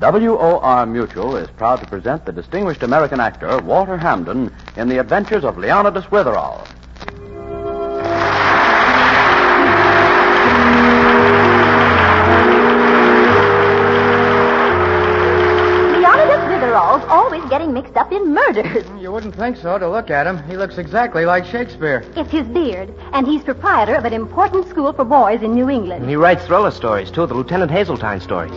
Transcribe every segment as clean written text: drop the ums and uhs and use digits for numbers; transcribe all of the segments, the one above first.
WOR Mutual is proud to present the distinguished American actor Walter Hamden in The Adventures of Leonidas Witherall. Always getting mixed up in murders. You wouldn't think so to look at him. He looks exactly like Shakespeare. It's his beard, and he's proprietor of an important school for boys in New England. And he writes thriller stories, too, the Lieutenant Hazeltine stories.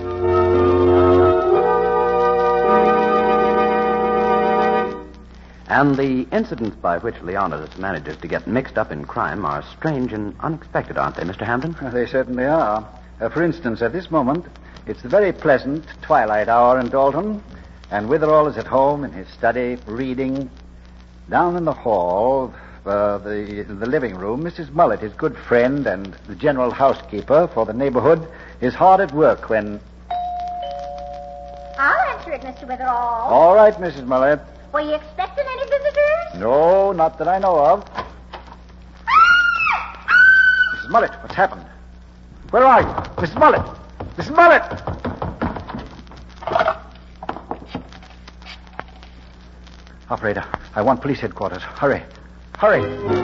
And the incidents by which Leonidas manages to get mixed up in crime are strange and unexpected, aren't they, Mr. Hamden? They certainly are. For instance, at this moment, it's the very pleasant twilight hour in Dalton, and Witherall is at home in his study, reading. Down in the hall, the living room, Mrs. Mullet, his good friend and the general housekeeper for the neighborhood, is hard at work when... I'll answer it, Mr. Witherall. All right, Mrs. Mullet. Were you expecting any visitors? No, not that I know of. Mrs. Mullet, what's happened? Where are you? Mrs. Mullet! Mrs. Mullet! Operator, I want police headquarters. Hurry. Hurry.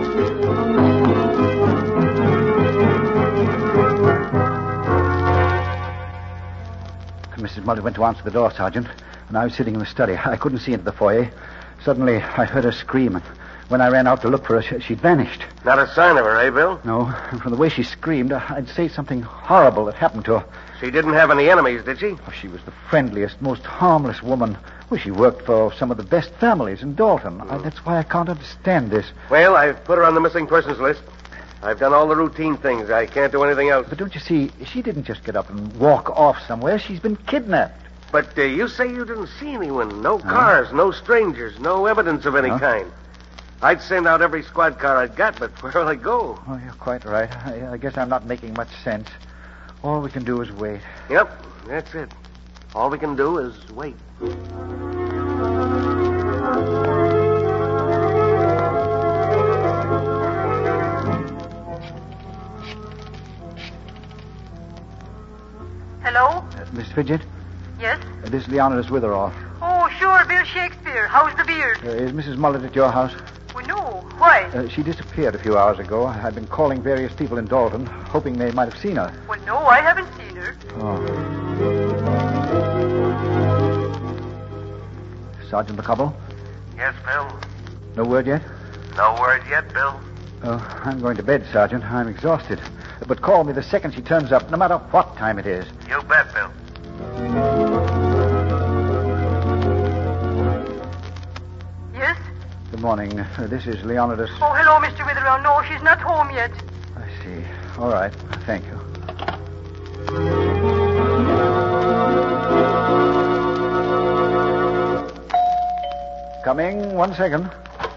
Mrs. Mullet went to answer the door, Sergeant, and I was sitting in the study. I couldn't see into the foyer. Suddenly, I heard her scream, and when I ran out to look for her, she'd vanished. Not a sign of her, eh, Bill? No, and from the way she screamed, I'd say something horrible had happened to her. She didn't have any enemies, did she? Oh, she was the friendliest, most harmless woman. Well, she worked for some of the best families in Dalton. That's why I can't understand this. Well, I've put her on the missing persons list. I've done all the routine things. I can't do anything else. But don't you see, she didn't just get up and walk off somewhere. She's been kidnapped. But you say you didn't see anyone. No cars, no strangers, no evidence of any kind. I'd send out every squad car I'd got, but where'll I go? Oh, you're quite right. I guess I'm not making much sense. All we can do is wait. Yep, that's it. All we can do is wait. Hello? Miss Fidget? Yes? This is Leonidas Witherall. Oh, sure, Bill Shakespeare. How's the beard? Is Mrs. Mullet at your house? Well, no. Why? She disappeared a few hours ago. I've been calling various people in Dalton, hoping they might have seen her. Well, no, I haven't seen her. Oh. Sergeant McCubble? Yes, Bill? No word yet? No word yet, Bill? Oh, I'm going to bed, Sergeant. I'm exhausted. But call me the second she turns up, no matter what time it is. You bet, Bill. Yes? Good morning. This is Leonidas. Oh, hello, Mr. Witherall. No, she's not home yet. I see. All right. Thank you. Coming. 1 second.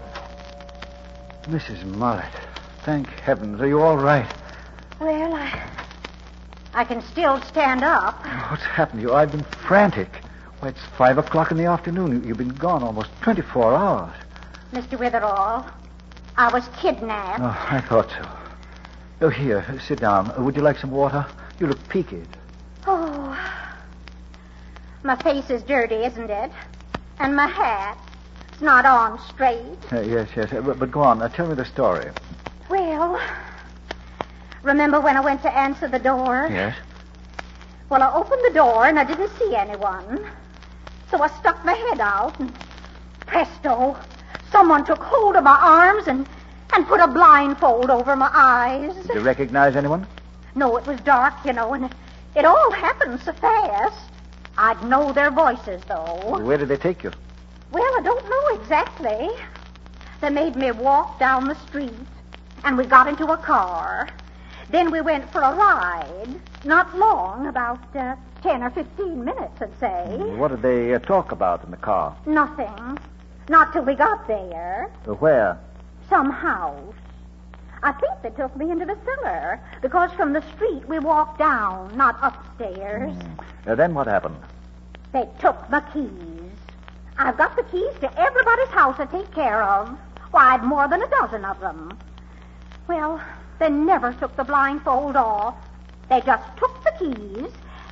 Mrs. Mullet. Thank heavens. Are you all right? Well, I can still stand up. What's happened to you? I've been frantic. Why, it's 5 o'clock in the afternoon. You've been gone almost 24 hours. Mr. Witherall, I was kidnapped. Oh, I thought so. Oh, here, sit down. Would you like some water? You look peaked. Oh, my face is dirty, isn't it? And my hat, it's not on straight. Yes. But go on. Tell me the story. Well, remember when I went to answer the door? Yes. Well, I opened the door and I didn't see anyone. So I stuck my head out and presto, someone took hold of my arms and put a blindfold over my eyes. Did you recognize anyone? No, it was dark, and it all happened so fast. I'd know their voices, though. Where did they take you? Well, I don't know exactly. They made me walk down the street, and we got into a car. Then we went for a ride. Not long, about 10 or 15 minutes, I'd say. What did they talk about in the car? Nothing. Not till we got there. Where? Some house. I think they took me into the cellar, because from the street we walked down, not upstairs. Then what happened? They took my keys. I've got the keys to everybody's house I take care of. Why, I've more than a dozen of them. Well, they never took the blindfold off. They just took the keys,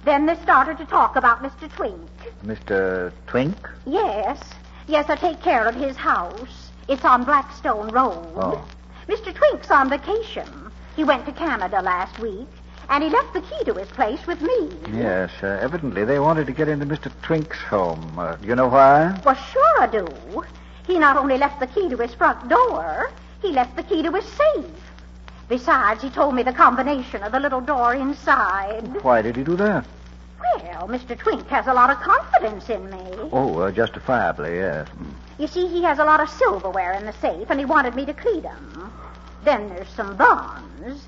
Then they started to talk about Mr. Twink. Mr. Twink? Yes. Yes, I take care of his house. It's on Blackstone Road. Oh. Mr. Twink's on vacation. He went to Canada last week, and he left the key to his place with me. Yes, evidently they wanted to get into Mr. Twink's home. Do you know why? Well, sure I do. He not only left the key to his front door, he left the key to his safe. Besides, he told me the combination of the little door inside. Why did he do that? Well, Mr. Twink has a lot of confidence in me. Oh, justifiably, yes. You see, he has a lot of silverware in the safe, and he wanted me to clean them. Then there's some bonds.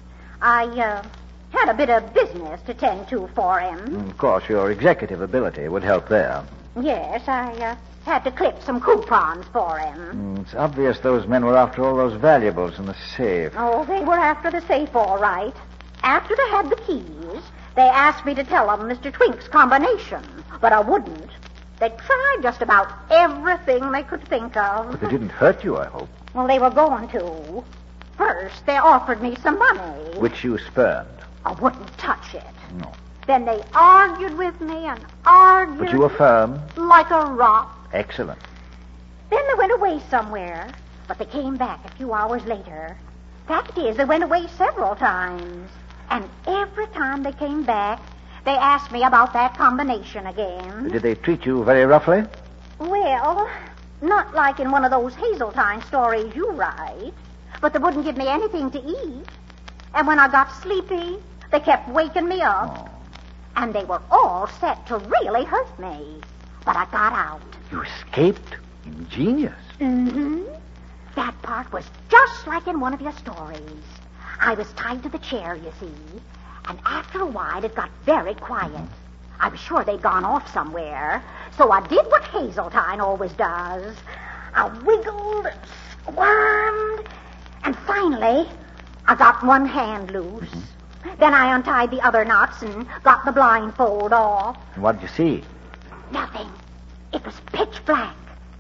I had a bit of business to tend to for him. Of course, your executive ability would help there. Yes, I had to clip some coupons for him. It's obvious those men were after all those valuables in the safe. Oh, they were after the safe, all right. After they had the keys, they asked me to tell them Mr. Twink's combination, but I wouldn't. They tried just about everything they could think of. But they didn't hurt you, I hope. Well, they were going to. First, they offered me some money. Which you spurned. I wouldn't touch it. No. Then they argued with me and argued. But you were firm. Like a rock. Excellent. Then they went away somewhere, but they came back a few hours later. Fact is, they went away several times. And every time they came back, they asked me about that combination again. Did they treat you very roughly? Well, not like in one of those Hazeltine stories you write. But they wouldn't give me anything to eat. And when I got sleepy, they kept waking me up. Oh. And they were all set to really hurt me. But I got out. You escaped? Ingenious. Mm-hmm. That part was just like in one of your stories. I was tied to the chair, you see. And after a while, it got very quiet. I was sure they'd gone off somewhere. So I did what Hazeltine always does. I wiggled and squirmed. And finally, I got one hand loose. Then I untied the other knots and got the blindfold off. And what did you see? Nothing. It was pitch black.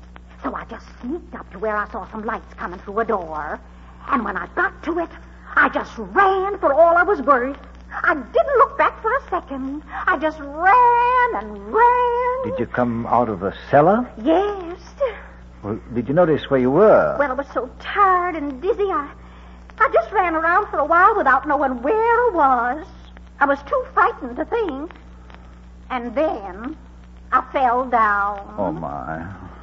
So I just sneaked up to where I saw some lights coming through a door. And when I got to it, I just ran for all I was worth. I didn't look back for a second. I just ran and ran. Did you come out of the cellar? Yes. Well, did you notice where you were? Well, I was so tired and dizzy, I just ran around for a while without knowing where I was. I was too frightened to think. And then I fell down. Oh, my.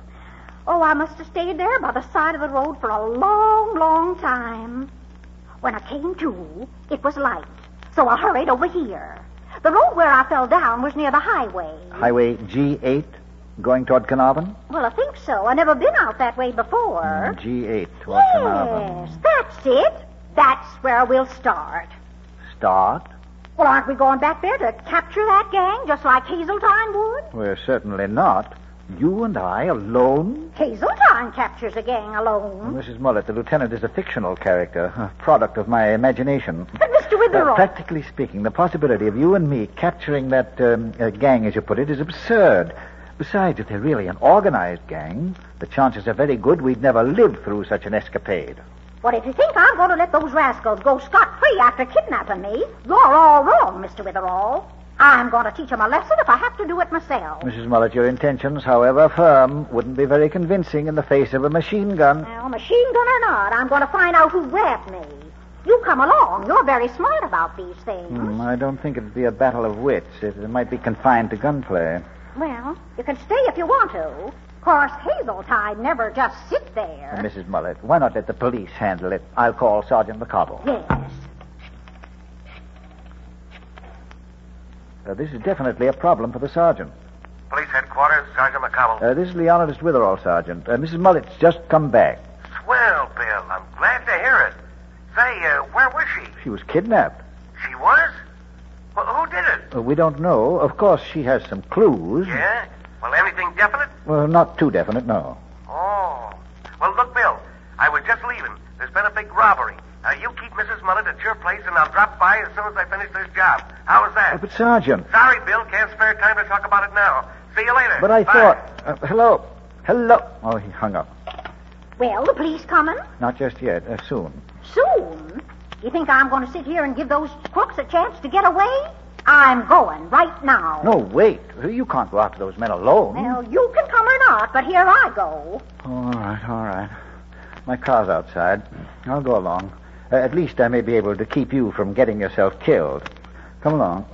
Oh, I must have stayed there by the side of the road for a long, long time. When I came to, it was light, so I hurried over here. The road where I fell down was near the highway. Highway G8, going toward Carnarvon? Well, I think so. I've never been out that way before. G8 toward Carnarvon. Yes, that's it. That's where we'll start. Start? Well, aren't we going back there to capture that gang just like Hazeltine would? We're certainly not. You and I alone? Hazeltine captures a gang alone. Mrs. Mullet, the lieutenant is a fictional character, a product of my imagination. But Mr. Witherall... Practically speaking, the possibility of you and me capturing that gang, as you put it, is absurd. Besides, if they're really an organized gang, the chances are very good we'd never live through such an escapade. Well, if you think I'm going to let those rascals go scot-free after kidnapping me, you're all wrong, Mr. Witherall. I'm going to teach them a lesson if I have to do it myself. Mrs. Mullet, your intentions, however firm, wouldn't be very convincing in the face of a machine gun. Well, machine gun or not, I'm going to find out who grabbed me. You come along. You're very smart about these things. I don't think it'd be a battle of wits. It might be confined to gunplay. Well, you can stay if you want to. Of course, Hazeltine never just sit there. Mrs. Mullet, why not let the police handle it? I'll call Sergeant McCobble. Yes. This is definitely a problem for the sergeant. Police headquarters, Sergeant McCobble. This is Leonidas Witherall, Sergeant. Mrs. Mullet's just come back. Swell, Bill. I'm glad to hear it. Say, where was she? She was kidnapped. She was? Well, who did it? We don't know. Of course, she has some clues. Yeah? Well, anything definite? Well, not too definite, no. Oh. Well, look, Bill, I was just leaving. There's been a big robbery. You keep Mrs. Mullet at your place, and I'll drop by as soon as I finish this job. How's that? But, Sergeant... Sorry, Bill. Can't spare time to talk about it now. See you later. But I Bye. thought... Hello. Hello. Oh, he hung up. Well, the police coming? Not just yet. Soon. Soon? You think I'm going to sit here and give those crooks a chance to get away? I'm going right now. No, wait. You can't go after those men alone. Well, you can come or not, but here I go. All right. My car's outside. I'll go along. At least I may be able to keep you from getting yourself killed. Come along.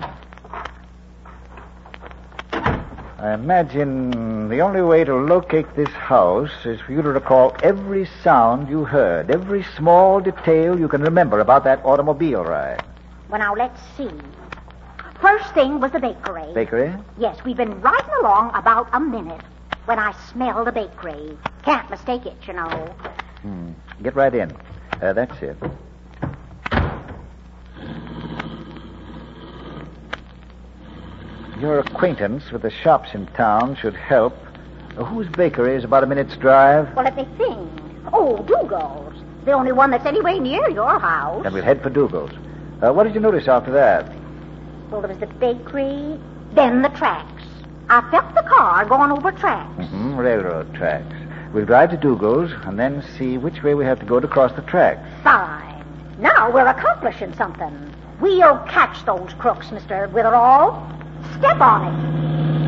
I imagine the only way to locate this house is for you to recall every sound you heard, every small detail you can remember about that automobile ride. Well, now, let's see. First thing was the bakery. Bakery? Yes, we've been riding along about a minute when I smelled a bakery. Can't mistake it, you know. Get right in. That's it. Your acquaintance with the shops in town should help. Whose bakery is about a minute's drive? Well, let me think. Oh, Dougal's. The only one that's anywhere near your house. Then we'll head for Dougal's. What did you notice after that? Well, there was the bakery, then the tracks. I felt the car going over tracks. Railroad tracks. We'll drive to Dougal's and then see which way we have to go to cross the tracks. Fine. Now we're accomplishing something. We'll catch those crooks, Mr. Witherall. Step on it.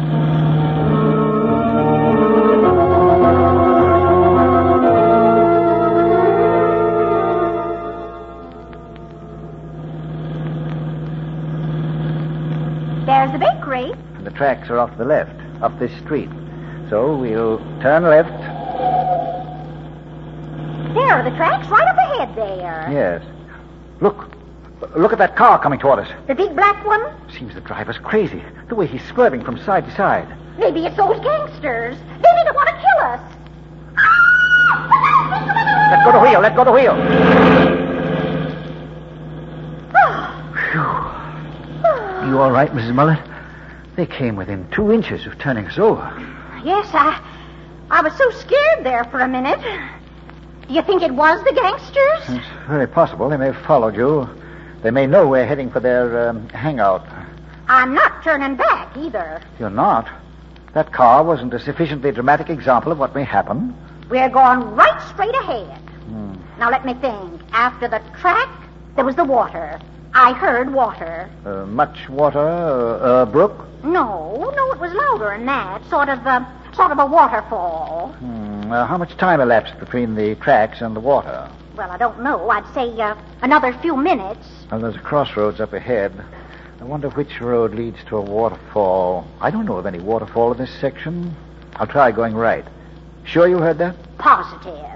There's the bakery. And the tracks are off to the left, up this street. So we'll turn left. There are the tracks right up ahead there. Yes. Look at that car coming toward us. The big black one? Seems the driver's crazy. The way he's swerving from side to side. Maybe it's those gangsters. They didn't want to kill us. Let go the wheel. Let go the wheel. Phew. You all right, Mrs. Mullet? They came within 2 inches of turning us over. Yes, I was so scared there for a minute. Do you think it was the gangsters? It's very possible. They may have followed you. They may know we're heading for their hangout. I'm not turning back either. You're not? That car wasn't a sufficiently dramatic example of what may happen? We're going right straight ahead. Now let me think. After the track, there was the water. I heard water. Much water? A brook? No, it was louder than that. Sort of a waterfall. How much time elapsed between the tracks and the water? Well, I don't know. I'd say another few minutes. Well, there's a crossroads up ahead. I wonder which road leads to a waterfall. I don't know of any waterfall in this section. I'll try going right. Sure you heard that? Positive.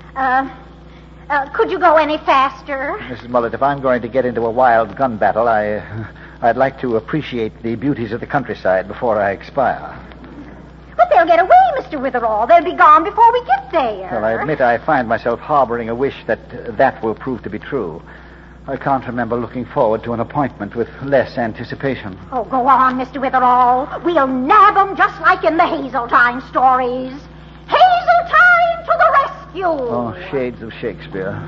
Could you go any faster? Mrs. Mullet, if I'm going to get into a wild gun battle, I'd like to appreciate the beauties of the countryside before I expire. But they'll get away, Mr. Witherall. They'll be gone before we get there. Well, I admit I find myself harboring a wish that will prove to be true. I can't remember looking forward to an appointment with less anticipation. Oh, go on, Mr. Witherall. We'll nab 'em just like in the Hazeltine stories. Hazeltine to the rescue! Oh, shades of Shakespeare.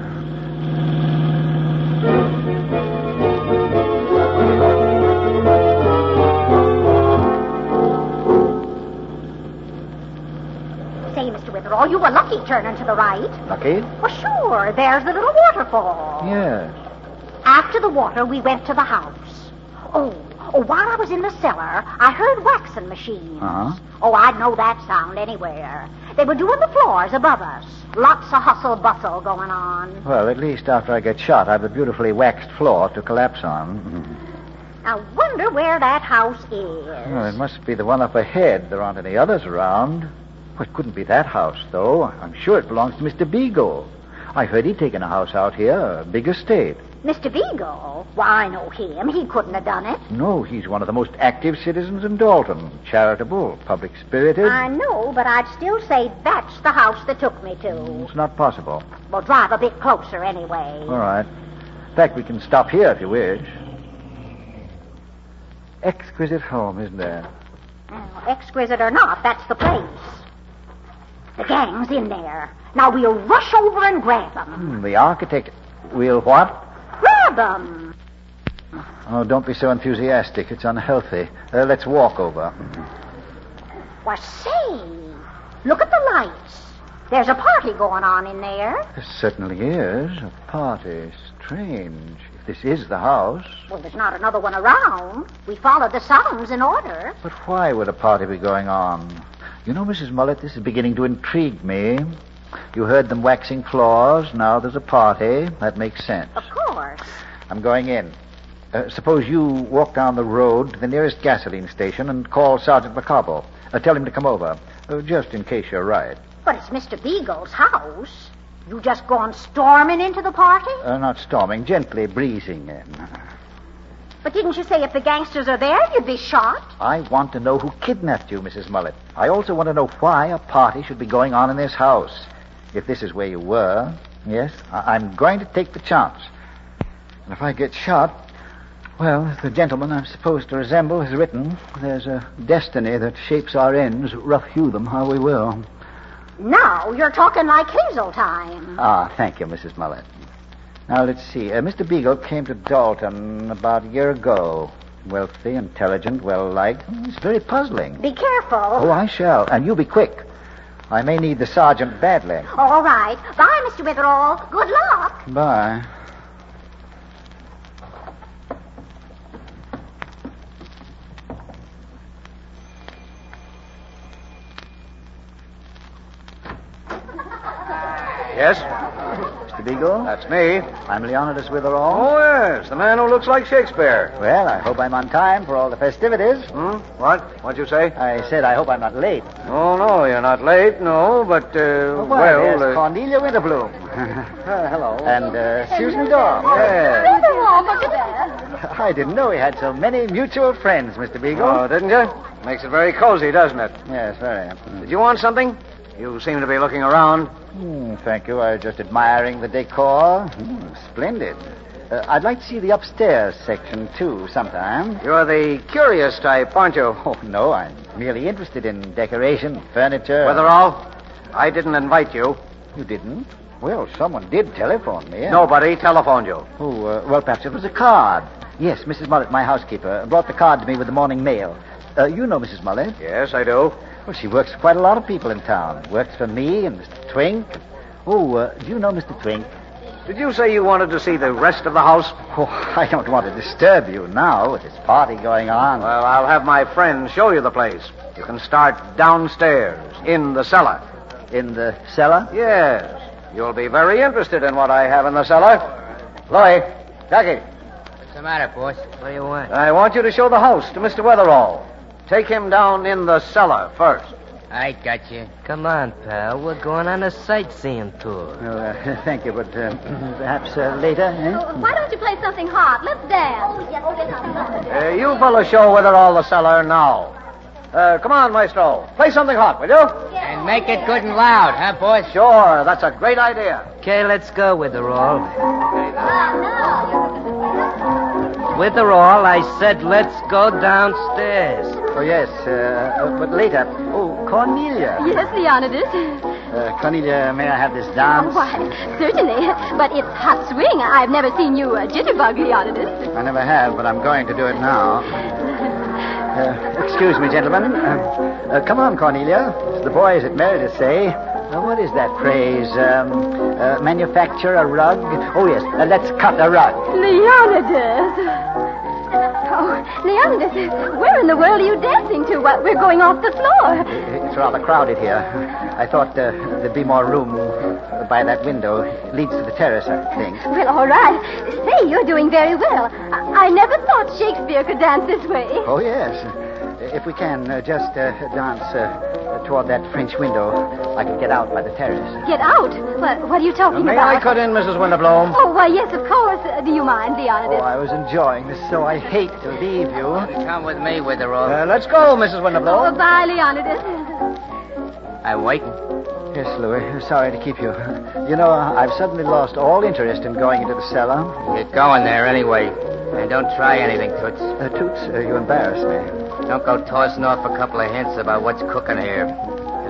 Say, Mr. Witherall, you were lucky turning to the right. Lucky? Well, sure. There's the little waterfall. Yes. After the water, we went to the house. Oh, while I was in the cellar, I heard waxing machines. Uh-huh. Oh, I'd know that sound anywhere. They were doing the floors above us. Lots of hustle-bustle going on. Well, at least after I get shot, I've a beautifully waxed floor to collapse on. I wonder where that house is. Well, it must be the one up ahead. There aren't any others around. Well, it couldn't be that house, though. I'm sure it belongs to Mr. Beagle. I heard he'd taken a house out here, a big estate. Mr. Beagle? Why, I know him. He couldn't have done it. No, he's one of the most active citizens in Dalton. Charitable, public-spirited. I know, but I'd still say that's the house that took me to. It's not possible. Well, drive a bit closer anyway. All right. In fact, we can stop here if you wish. Exquisite home, isn't there? Well, exquisite or not, that's the place. The gang's in there. Now we'll rush over and grab them. The architect... We'll what? Grab them. Oh, don't be so enthusiastic. It's unhealthy. Let's walk over. Why, say, look at the lights. There's a party going on in there. There certainly is. A party. Strange. If this is the house. Well, there's not another one around. We followed the sounds in order. But why would a party be going on? You know, Mrs. Mullet, this is beginning to intrigue me. You heard them waxing floors. Now there's a party. That makes sense. Of course. I'm going in. Suppose you walk down the road to the nearest gasoline station and call Sergeant Macabo. Tell him to come over, just in case you're right. But it's Mr. Beagle's house. You just gone storming into the party? Not storming, gently breezing in. But didn't you say if the gangsters are there, you'd be shot? I want to know who kidnapped you, Mrs. Mullet. I also want to know why a party should be going on in this house. If this is where you were, yes, I'm going to take the chance. And if I get shot, well, the gentleman I'm supposed to resemble has written, there's a destiny that shapes our ends, rough hew them how we will. Now you're talking like Hazel time. Ah, thank you, Mrs. Mullet. Now, let's see. Mr. Beagle came to Dalton about a year ago. Wealthy, intelligent, well-liked. It's very puzzling. Be careful. Oh, I shall. And you be quick. I may need the sergeant badly. All right. Bye, Mr. Witherall. Good luck. Bye. Yes? Mr. Beagle? That's me. I'm Leonidas Witherall. Oh, yes. The man who looks like Shakespeare. Well, I hope I'm on time for all the festivities. What? What'd you say? I said I hope I'm not late. Oh, no, you're not late, no, but, there's Cornelia Winterbloom. Hello. And Susan Daw. Yes. Witherall, look at that. I didn't know we had so many mutual friends, Mr. Beagle. Oh, didn't you? Makes it very cozy, doesn't it? Yes, very. Did you want something? You seem to be looking around. Thank you. I was just admiring the decor. Splendid. I'd like to see the upstairs section, too, sometime. You're the curious type, aren't you? Oh, no, I'm merely interested in decoration, furniture. Witherall, I didn't invite you. You didn't? Well, someone did telephone me. Nobody telephoned you. Oh, well, perhaps it was a card. Yes, Mrs. Mullet, my housekeeper, brought the card to me with the morning mail. You know Mrs. Mullet? Yes, I do. Well, she works for quite a lot of people in town. Works for me and Mr. Twink. Oh, do you know Mr. Twink? Did you say you wanted to see the rest of the house? Oh, I don't want to disturb you now with this party going on. Well, I'll have my friend show you the place. You can start downstairs, in the cellar. In the cellar? Yes. You'll be very interested in what I have in the cellar. Louie, Jackie. What's the matter, boss? What do you want? I want you to show the house to Mr. Wetherall. Take him down in the cellar first. I got you. Come on, pal. We're going on a sightseeing tour. Well, thank you, but perhaps later, eh? Why don't you play something hot? Let's dance. You fellas show Wetherall the cellar now. Come on, Maestro. Play something hot, will you? And make it good and loud, huh, boss? Sure, that's a great idea. Okay, let's go, Witherall. Witherall, I said let's go downstairs. Oh, yes, but later. Oh, Cornelia. Yes, Leonidas. Cornelia, may I have this dance? Oh, why, certainly. But it's hot swing. I've never seen you jitterbug, Leonidas. I never have, but I'm going to do it now. Excuse me, gentlemen. Come on, Cornelia. As the boys at Meredith say. What is that phrase? Manufacture a rug? Oh, yes. Let's cut a rug. Leonidas. Oh, Leonidas, where in the world are you dancing to? We're going off the floor. It's rather crowded here. I thought there'd be more room by that window. It leads to the terrace, I think. Well, all right. Say, you're doing very well. I never thought Shakespeare could dance this way. Oh, yes. If we can, just dance toward that French window, I can get out by the terrace. Get out? What are you talking May about? I cut in, Mrs. Winterbloom? Oh, why, yes, of course. Do you mind, Leonidas? Oh, I was enjoying this, so I hate to leave you. Come with me, Witherall. Let's go, Mrs. Winterbloom. Oh, bye, Leonidas. I'm waiting. Yes, Louis. Sorry to keep you. You know, I've suddenly lost all interest in going into the cellar. Get going there anyway. And don't try anything, Toots. Toots, you embarrass me. Don't go tossing off a couple of hints about what's cooking here. Just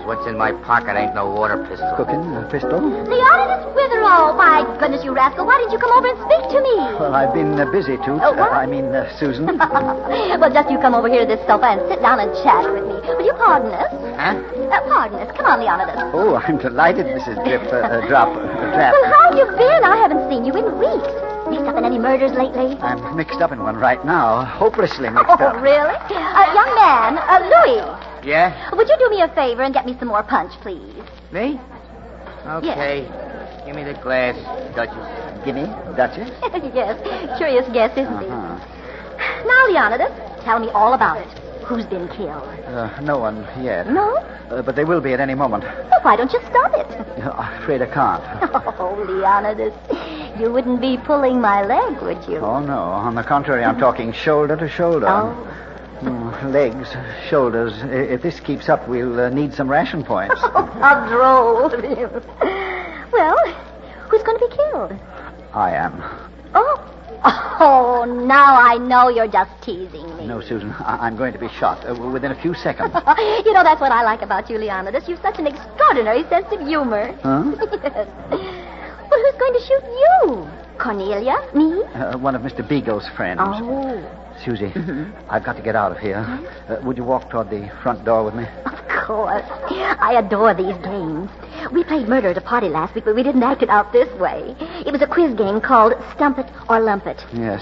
What's in my pocket ain't no water pistol. Cooking a pistol? Leonidas Witherall. My goodness, you rascal. Why didn't you come over and speak to me? Well, I've been busy, Toots. Oh, what? Susan. Well, just you come over here to this sofa and sit down and chat with me. Will you pardon us? Huh? Pardon us. Come on, Leonidas. Oh, I'm delighted, Mrs. Trap. Well, how have you been? I haven't seen you in weeks. Mixed up in any murders lately? I'm mixed up in one right now. Hopelessly mixed Oh, up. really? Young man, Louis. Yeah? Would you do me a favor and get me some more punch, please? Me? Okay. Give me the glass, Duchess. Gimme, Duchess? Yes. Curious guess, isn't he? Now, Leonidas, tell me all about it. Who's been killed? No one yet. No? But they will be at any moment. Well, why don't you stop it? I'm afraid I can't. Oh, Leonidas, you wouldn't be pulling my leg, would you? Oh, no. On the contrary, I'm talking shoulder to shoulder. Oh. Legs, shoulders. If this keeps up, we'll need some ration points. How droll of you. Well, who's going to be killed? I am. Oh, now I know you're just teasing me. No, Susan, I'm going to be shot within a few seconds. You know, that's what I like about you, Leonidas. You've such an extraordinary sense of humor. Huh? Yes. Well, who's going to shoot you? Cornelia? Me? One of Mr. Beagle's friends. Oh. Susie, I've got to get out of here. Would you walk toward the front door with me? Of course. I adore these games. We played murder at a party last week, but we didn't act it out this way. It was a quiz game called Stump It or Lump It. Yes,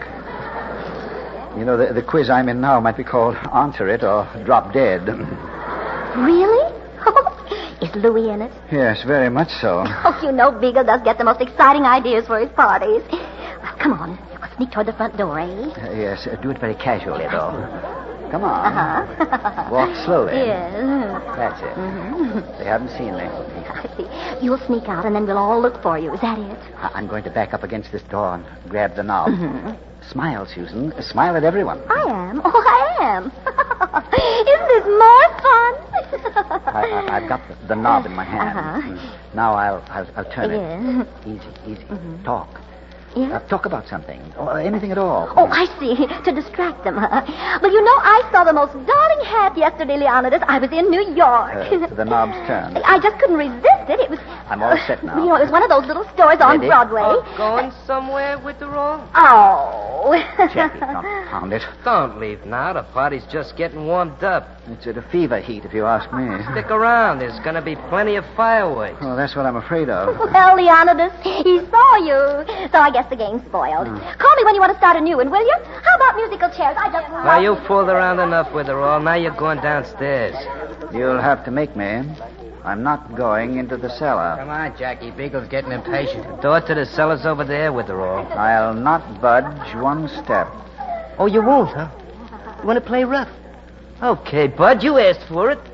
the quiz I'm in now might be called Answer It or Drop Dead. Really? Is Louis in it? Yes, very much so. Oh, you know Beagle does get the most exciting ideas for his parties. Well, come on. We'll sneak toward the front door, eh? Yes, do it very casually, though. Come on. Uh-huh. Walk slowly. Yes. That's it. Mm-hmm. They haven't seen me. I see. You'll sneak out, and then we'll all look for you. Is that it? I'm going to back up against this door and grab the knob. Mm-hmm. Smile, Susan. Smile at everyone. I am. Oh, I am. Isn't this more fun? I've got the knob in my hand. Uh-huh. Now I'll turn Yes. it. Easy. Talk. Yeah? Talk about something. Or anything at all. Oh, I see. To distract them, huh? Well, you know, I saw the most darling hat yesterday, Leonidas. I was in New York. The knob's turned. I just couldn't resist it. It was... I'm all set now. You know, it was one of those little stores on Ready? Broadway. Going somewhere with the roll? Oh. Jackie, confound it. Don't leave now. The party's just getting warmed up. It's at a fever heat, if you ask me. Stick around. There's going to be plenty of fireworks. Oh, that's what I'm afraid of. Well, Leonidas, he saw you. So I guess the game's spoiled. Call me when you want to start a new one, will you? How about musical chairs? I just... Now, you fooled around enough with her all. Now you're going downstairs. You'll have to make me. I'm not going into the cellar. Come on, Jackie. Beagle's getting impatient. The door to the cellar's over there with her all. I'll not budge one step. Oh, you won't, huh? You want to play rough? Okay, Bud, you asked for it.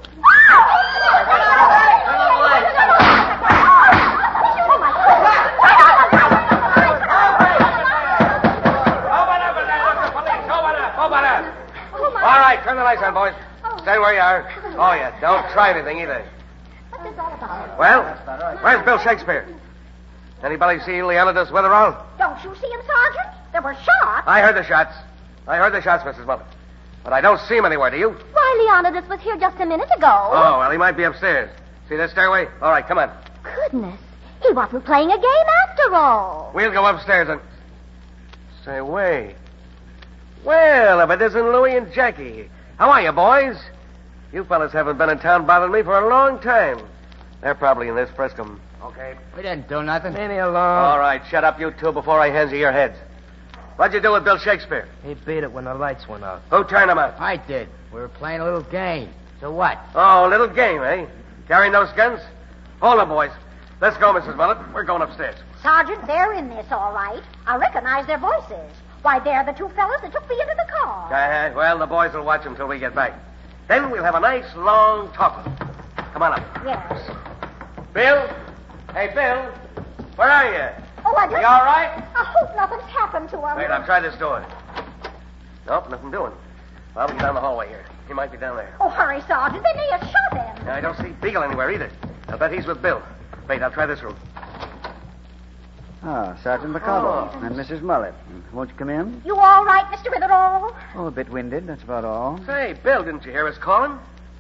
All right, turn the lights on, boys. Stay where you are. Oh, yeah, don't try anything either. What's this all about? Well, where's Bill Shakespeare? Anybody see Leonidas Witherall? Don't you see him, Sergeant? There were shots. I heard the shots, Mrs. Muller. But I don't see him anywhere, do you? Why, Leonidas was here just a minute ago. Oh, well, he might be upstairs. See this stairway? All right, come on. Goodness. He wasn't playing a game after all. We'll go upstairs and... Say, wait. Well, if it isn't Louie and Jackie. How are you, boys? You fellas haven't been in town bothering me for a long time. They're probably in this Friscom. Okay. We didn't do nothing. Leave me alone. All right, shut up, you two, before I hands you your heads. What'd you do with Bill Shakespeare? He beat it when the lights went out. Who turned him out? I did. We were playing a little game. So what? Oh, a little game, eh? Carrying those guns? Hold on, boys. Let's go, Mrs. Mullet. We're going upstairs. Sergeant, they're in this, all right. I recognize their voices. Why, they're the two fellas that took me into the car. Well, the boys will watch them till we get back. Then we'll have a nice, long talk with them. Come on up. Yes. Bill? Hey, Bill. Where are you? Oh, I just... You all right? I hope nothing's happened to him. Wait, I'll try this door. Nope, nothing doing. I'll be down the hallway here. He might be down there. Oh, hurry, Sergeant. They may have shot him. I don't see Beagle anywhere either. I'll bet he's with Bill. Wait, I'll try this room. Ah, Sergeant McConnell and Mrs. Mullet. Won't you come in? You all right, Mr. Witherall? Oh, a bit winded, that's about all. Say, Bill, didn't you hear us calling?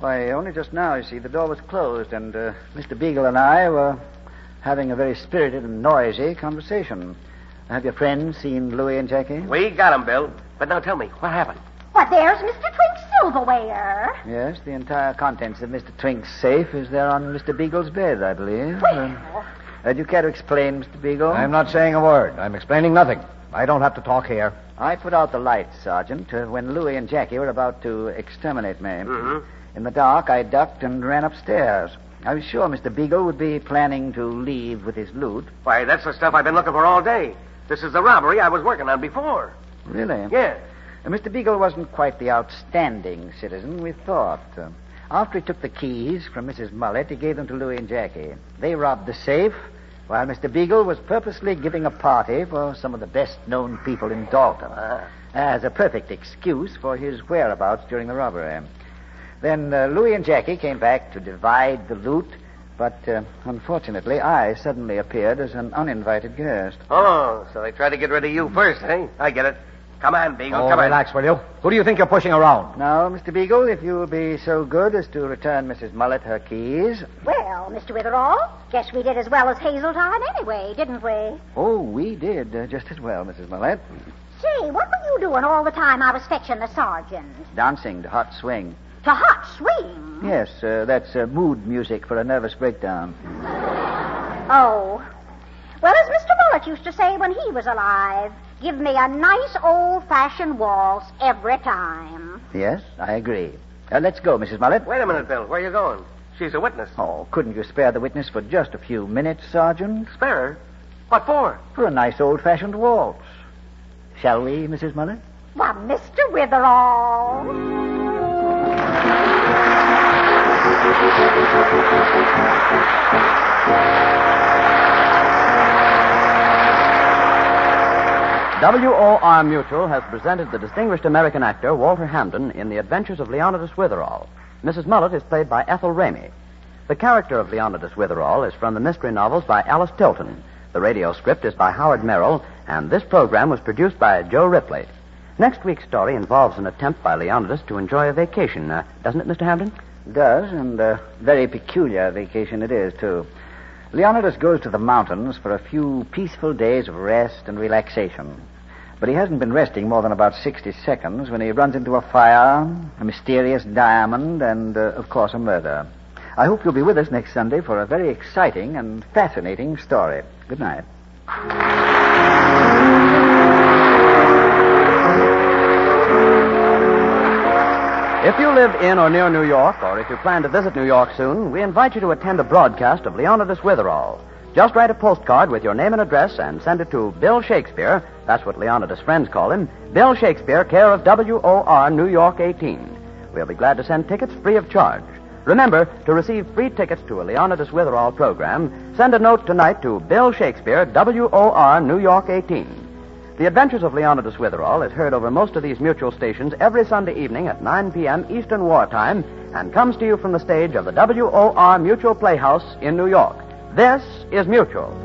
Why, only just now, you see, the door was closed, and Mr. Beagle and I were having a very spirited and noisy conversation. Have your friends seen Louie and Jackie? We got 'em, Bill. But now tell me, what happened? Well, there's Mr. Twink's silverware. Yes, the entire contents of Mr. Twink's safe is there on Mr. Beagle's bed, I believe. Well. Do you care to explain, Mr. Beagle? I'm not saying a word. I'm explaining nothing. I don't have to talk here. I put out the lights, Sergeant, when Louie and Jackie were about to exterminate me. Mm-hmm. In the dark, I ducked and ran upstairs. I was sure Mr. Beagle would be planning to leave with his loot. Why, that's the stuff I've been looking for all day. This is the robbery I was working on before. Really? Yeah. Mr. Beagle wasn't quite the outstanding citizen we thought. After he took the keys from Mrs. Mullet, he gave them to Louie and Jackie. They robbed the safe, while Mr. Beagle was purposely giving a party for some of the best-known people in Dalton, as a perfect excuse for his whereabouts during the robbery. Then Louie and Jackie came back to divide the loot, but unfortunately, I suddenly appeared as an uninvited guest. Oh, so they tried to get rid of you first, eh? I get it. Come on, Beagle, come on. Relax, will you? Who do you think you're pushing around? Now, Mr. Beagle, if you will be so good as to return Mrs. Mullet her keys. Well, Mr. Witherall, guess we did as well as Hazeltine anyway, didn't we? Oh, we did just as well, Mrs. Mullet. Say, what were you doing all the time I was fetching the sergeant? Dancing to Hot Swing. To Hot Swing? Yes, that's mood music for a nervous breakdown. Oh. Well, as Mr. Mullet used to say when he was alive, give me a nice old-fashioned waltz every time. Yes, I agree. Let's go, Mrs. Mullet. Wait a minute, Bill. Where are you going? She's a witness. Oh, couldn't you spare the witness for just a few minutes, Sergeant? Spare her? What for? For a nice old-fashioned waltz. Shall we, Mrs. Mullet? Why, Mr. Witherall. WOR Mutual has presented the distinguished American actor Walter Hamden in The Adventures of Leonidas Witherall. Mrs. Mullet is played by Ethel Ramey. The character of Leonidas Witherall is from the mystery novels by Alice Tilton. The radio script is by Howard Merrill, and this program was produced by Joe Ripley. Next week's story involves an attempt by Leonidas to enjoy a vacation, doesn't it, Mr. Hamden? It does, and a very peculiar vacation it is, too. Leonidas goes to the mountains for a few peaceful days of rest and relaxation. But he hasn't been resting more than about 60 seconds when he runs into a fire, a mysterious diamond, and, of course, a murder. I hope you'll be with us next Sunday for a very exciting and fascinating story. Good night. If you live in or near New York, or if you plan to visit New York soon, we invite you to attend a broadcast of Leonidas Witherall. Just write a postcard with your name and address and send it to Bill Shakespeare. That's what Leonidas' friends call him. Bill Shakespeare, care of WOR, New York 18. We'll be glad to send tickets free of charge. Remember, to receive free tickets to a Leonidas Witherall program, send a note tonight to Bill Shakespeare, WOR, New York 18. The Adventures of Leonidas Witherall is heard over most of these Mutual stations every Sunday evening at 9 p.m. Eastern Wartime and comes to you from the stage of the WOR Mutual Playhouse in New York. This is Mutual.